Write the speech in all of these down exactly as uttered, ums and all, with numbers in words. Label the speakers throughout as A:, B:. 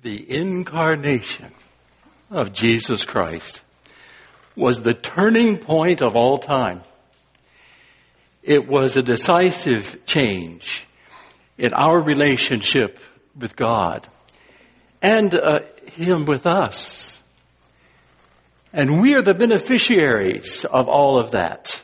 A: The incarnation of Jesus Christ was the turning point of all time. It was a decisive change in our relationship with God and uh, Him with us. And we are the beneficiaries of all of that.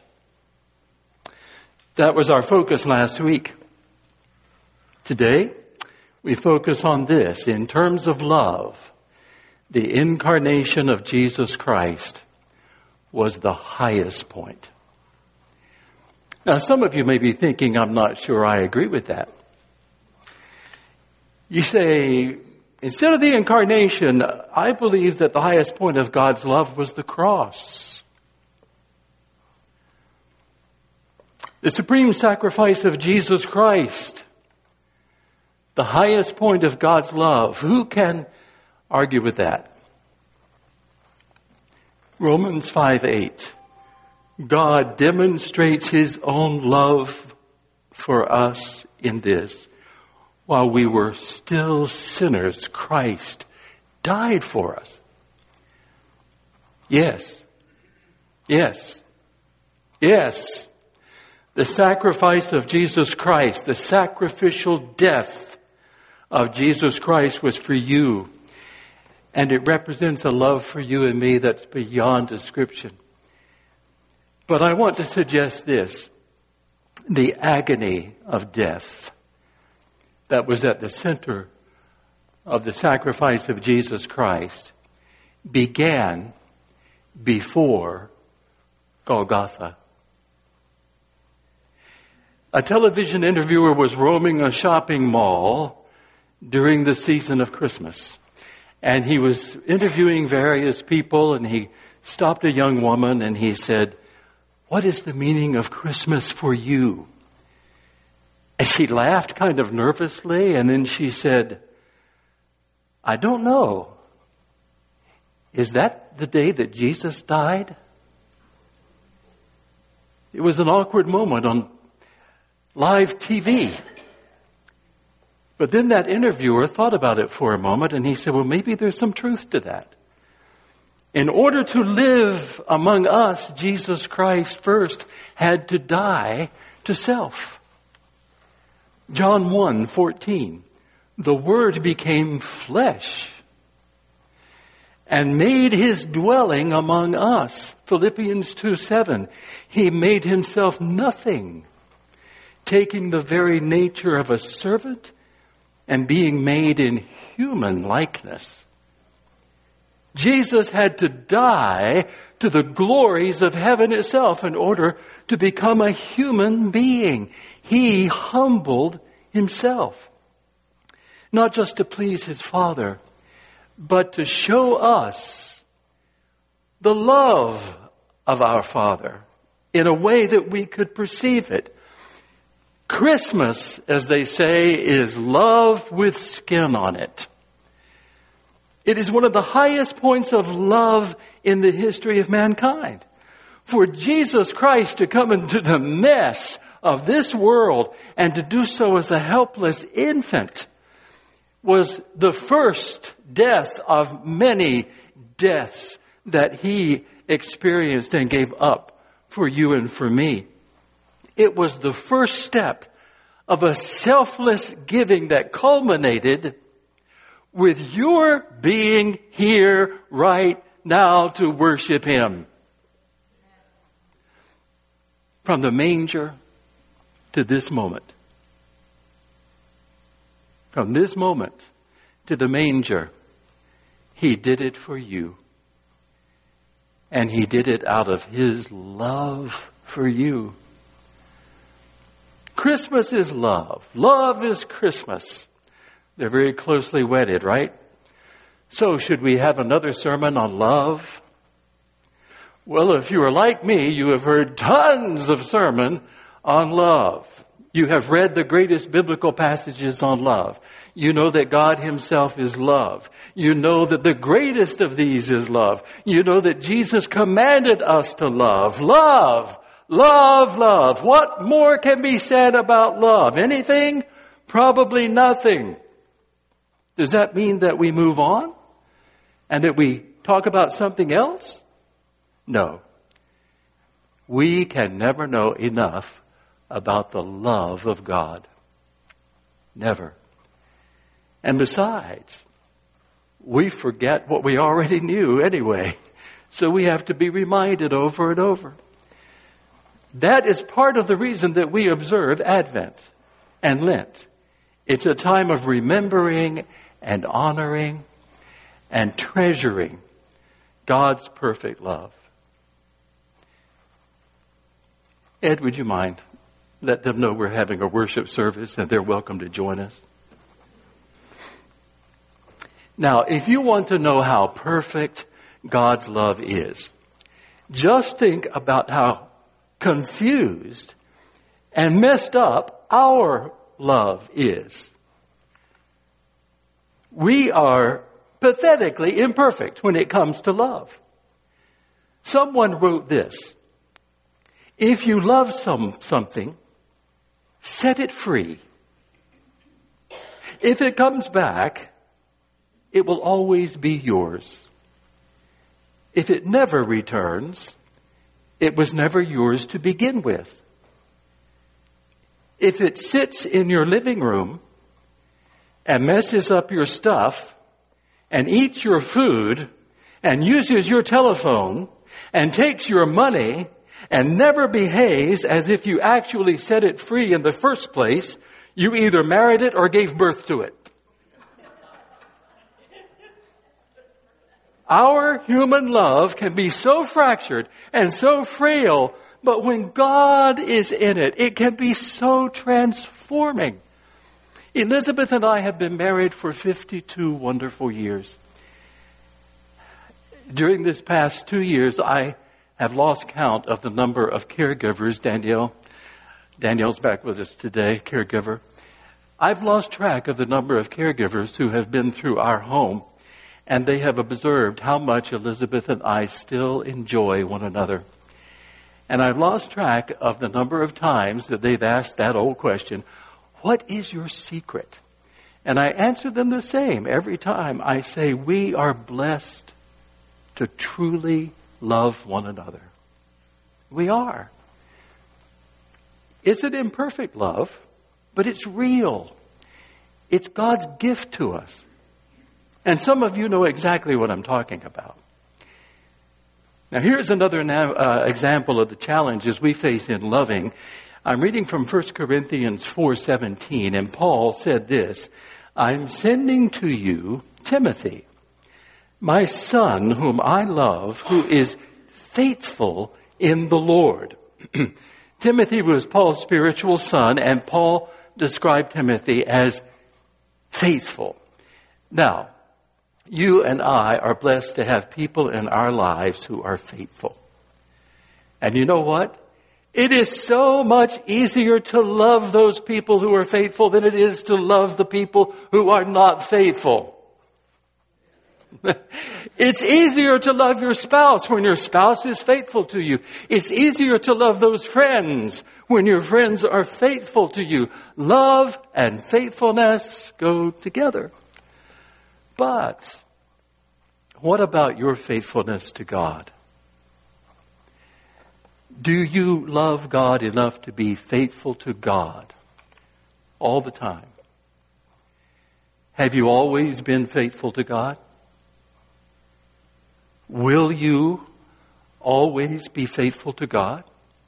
A: That was our focus last week. Today, we focus on this. In terms of love, the incarnation of Jesus Christ was the highest point. Now, some of you may be thinking, I'm not sure I agree with that. You say, instead of the incarnation, I believe that the highest point of God's love was the cross. The supreme sacrifice of Jesus Christ. The highest point of God's love. Who can argue with that? Romans five eight. God demonstrates His own love for us in this. While we were still sinners, Christ died for us. Yes. Yes. Yes. The sacrifice of Jesus Christ, the sacrificial death of Jesus Christ was for you. And it represents a love for you and me that's beyond description. But I want to suggest this. The agony of death that was at the center of the sacrifice of Jesus Christ began before Golgotha. A television interviewer was roaming a shopping mall during the season of Christmas. And he was interviewing various people, and he stopped a young woman and he said, "What is the meaning of Christmas for you?" And she laughed kind of nervously, and then she said, "I don't know. Is that the day that Jesus died?" It was an awkward moment on live T V. But then that interviewer thought about it for a moment, and he said, well, maybe there's some truth to that. In order to live among us, Jesus Christ first had to die to self. John one fourteen, the Word became flesh and made His dwelling among us. Philippians two seven, He made Himself nothing, taking the very nature of a servant and being made in human likeness. Jesus had to die to the glories of heaven itself in order to become a human being. He humbled Himself, not just to please His Father, but to show us the love of our Father in a way that we could perceive it. Christmas, as they say, is love with skin on it. It is one of the highest points of love in the history of mankind. For Jesus Christ to come into the mess of this world and to do so as a helpless infant was the first death of many deaths that He experienced and gave up for you and for me. It was the first step of a selfless giving that culminated with your being here right now to worship Him. From the manger to this moment. From this moment to the manger, He did it for you. And He did it out of His love for you. Christmas is love. Love is Christmas. They're very closely wedded, right? So should we have another sermon on love? Well, if you are like me, you have heard tons of sermon on love. You have read the greatest biblical passages on love. You know that God Himself is love. You know that the greatest of these is love. You know that Jesus commanded us to love. Love! Love, love. What more can be said about love? Anything? Probably nothing. Does that mean that we move on and that we talk about something else? No. We can never know enough about the love of God. Never. And besides, we forget what we already knew anyway. So we have to be reminded over and over. That is part of the reason that we observe Advent and Lent. It's a time of remembering and honoring and treasuring God's perfect love. Ed, would you mind? Let them know we're having a worship service and they're welcome to join us. Now, if you want to know how perfect God's love is, just think about how confused and messed up our love is. We are pathetically imperfect when it comes to love. Someone wrote this: if you love some something, set it free. If it comes back, it will always be yours. If it never returns, it was never yours to begin with. If it sits in your living room and messes up your stuff and eats your food and uses your telephone and takes your money and never behaves as if you actually set it free in the first place, you either married it or gave birth to it. Our human love can be so fractured and so frail, but when God is in it, it can be so transforming. Elizabeth and I have been married for fifty-two wonderful years. During this past two years, I have lost count of the number of caregivers. Danielle, Danielle's back with us today, caregiver. I've lost track of the number of caregivers who have been through our home, and they have observed how much Elizabeth and I still enjoy one another. And I've lost track of the number of times that they've asked that old question, what is your secret? And I answer them the same every time. I say, we are blessed to truly love one another. We are. It's an imperfect love, but it's real. It's God's gift to us. And some of you know exactly what I'm talking about. Now here's another uh, example of the challenges we face in loving. I'm reading from First Corinthians four seventeen, and Paul said this: I'm sending to you Timothy, my son whom I love, who is faithful in the Lord. Timothy was Paul's spiritual son, and Paul described Timothy as faithful. Now, you and I are blessed to have people in our lives who are faithful. And you know what? It is so much easier to love those people who are faithful than it is to love the people who are not faithful. It's easier to love your spouse when your spouse is faithful to you. It's easier to love those friends when your friends are faithful to you. Love and faithfulness go together. But what about your faithfulness to God? Do you love God enough to be faithful to God all the time? Have you always been faithful to God? Will you always be faithful to God?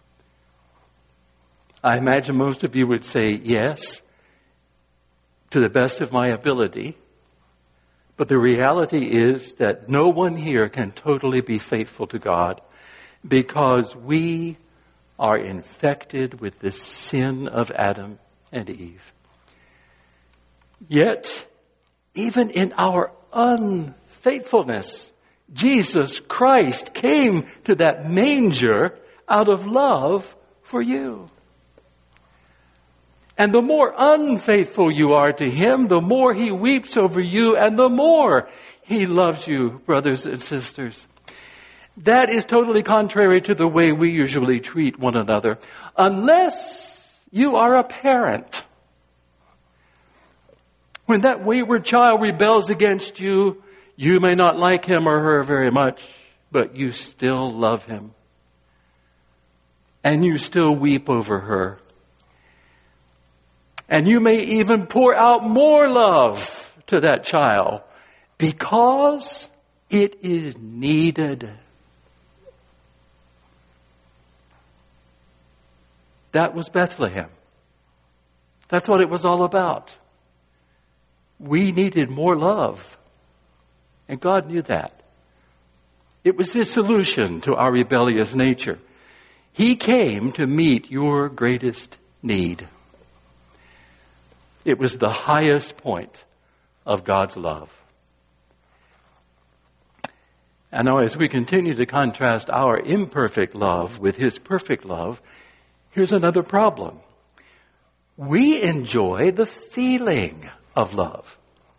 A: I imagine most of you would say yes, to the best of my ability. But the reality is that no one here can totally be faithful to God because we are infected with the sin of Adam and Eve. Yet, even in our unfaithfulness, Jesus Christ came to that manger out of love for you. And the more unfaithful you are to Him, the more He weeps over you and the more He loves you, brothers and sisters. That is totally contrary to the way we usually treat one another, unless you are a parent. When that wayward child rebels against you, you may not like him or her very much, but you still love him. And you still weep over her. And you may even pour out more love to that child because it is needed. That was Bethlehem. That's what it was all about. We needed more love. And God knew that. It was His solution to our rebellious nature. He came to meet your greatest need. It was the highest point of God's love. And now as we continue to contrast our imperfect love with His perfect love, here's another problem. We enjoy the feeling of love.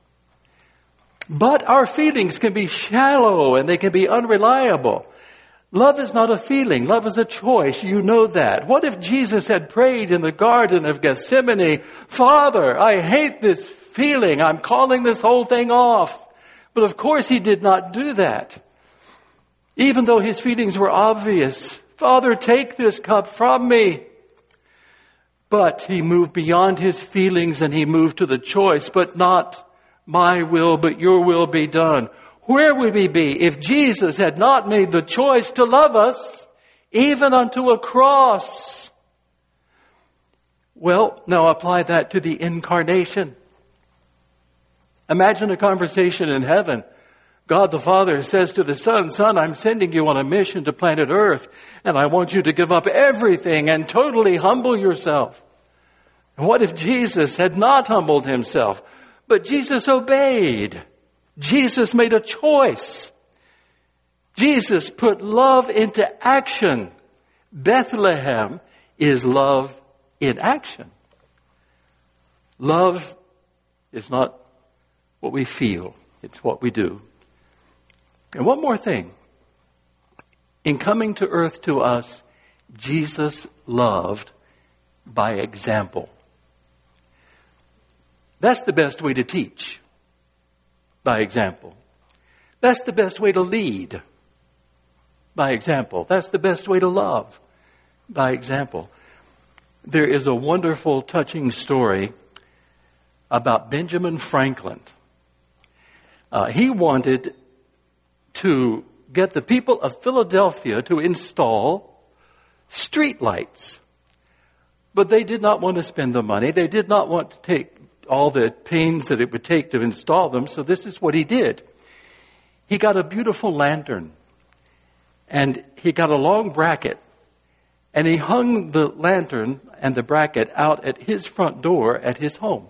A: But our feelings can be shallow and they can be unreliable. Love is not a feeling. Love is a choice. You know that. What if Jesus had prayed in the Garden of Gethsemane, Father, I hate this feeling. I'm calling this whole thing off. But of course He did not do that. Even though His feelings were obvious. Father, take this cup from me. But He moved beyond His feelings and He moved to the choice, but not my will, but your will be done. Where would we be if Jesus had not made the choice to love us, even unto a cross? Well, now apply that to the incarnation. Imagine a conversation in heaven. God the Father says to the Son, Son, I'm sending you on a mission to planet Earth, and I want you to give up everything and totally humble yourself. And what if Jesus had not humbled Himself? But Jesus obeyed. Jesus made a choice. Jesus put love into action. Bethlehem is love in action. Love is not what we feel. It's what we do. And one more thing. In coming to earth to us, Jesus loved by example. That's the best way to teach. By example. That's the best way to lead. By example. That's the best way to love. By example. There is a wonderful, touching story about Benjamin Franklin. Uh, he wanted to get the people of Philadelphia to install street lights. But they did not want to spend the money. They did not want to take all the pains that it would take to install them. So this is what he did. He got a beautiful lantern. And he got a long bracket. And he hung the lantern and the bracket out at his front door at his home.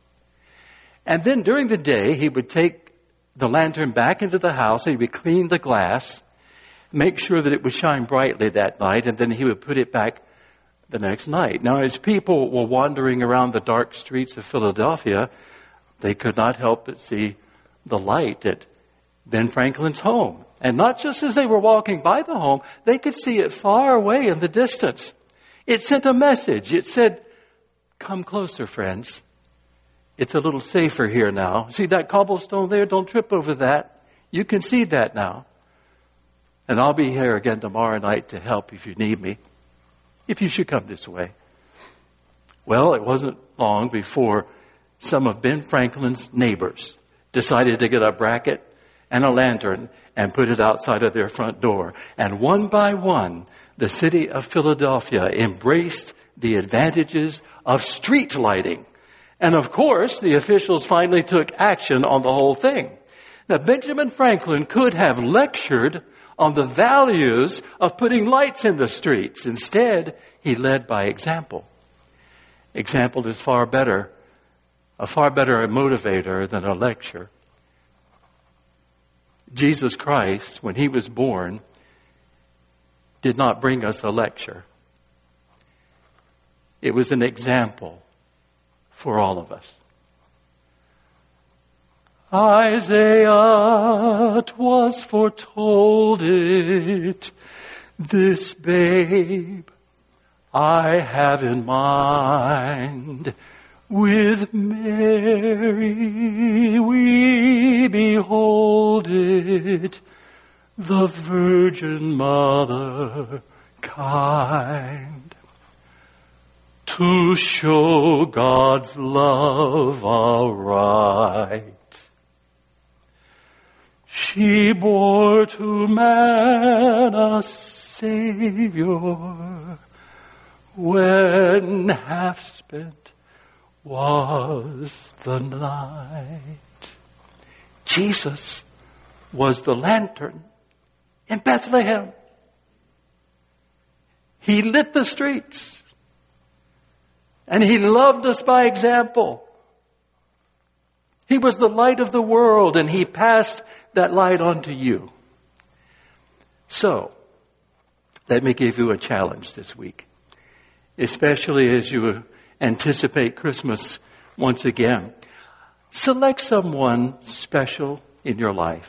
A: And then during the day, he would take the lantern back into the house. He would clean the glass, make sure that it would shine brightly that night, and then he would put it back the next night. Now, as people were wandering around the dark streets of Philadelphia, they could not help but see the light at Ben Franklin's home. And not just as they were walking by the home, they could see it far away in the distance. It sent a message. It said, come closer, friends. It's a little safer here now. See that cobblestone there? Don't trip over that. You can see that now. And I'll be here again tomorrow night to help if you need me. If you should come this way. Well, it wasn't long before some of Ben Franklin's neighbors decided to get a bracket and a lantern and put it outside of their front door. And one by one, the city of Philadelphia embraced the advantages of street lighting. And of course, the officials finally took action on the whole thing. Now, Benjamin Franklin could have lectured on the values of putting lights in the streets. Instead, he led by example. Example is far better, a far better motivator than a lecture. Jesus Christ, when He was born, did not bring us a lecture. It was an example for all of us. Isaiah, 'twas foretold it, this babe I have in mind With Mary we behold it, the Virgin Mother kind, to show God's love aright. She bore to man a Savior when half spent was the night. Jesus was the lantern in Bethlehem. He lit the streets. And he loved us by example. He was the light of the world, and he passed that light on to you. So, let me give you a challenge this week, especially as you anticipate Christmas once again. Select someone special in your life.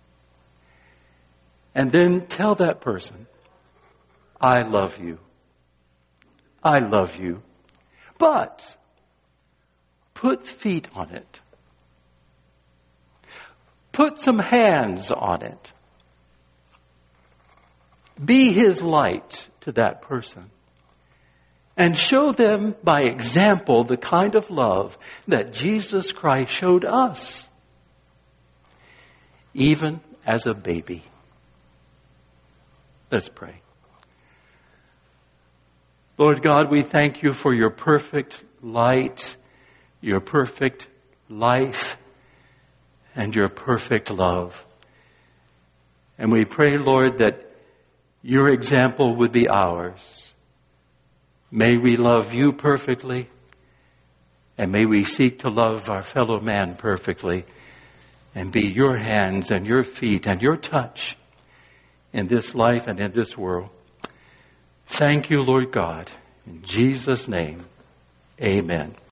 A: And then tell that person, I love you. I love you. But put feet on it. Put some hands on it. Be his light to that person. And show them by example the kind of love that Jesus Christ showed us, even as a baby. Let's pray. Lord God, we thank you for your perfect light, your perfect life, and your perfect love. And we pray, Lord, that your example would be ours. May we love you perfectly, and may we seek to love our fellow man perfectly, and be your hands and your feet and your touch in this life and in this world. Thank you, Lord God. In Jesus' name, amen.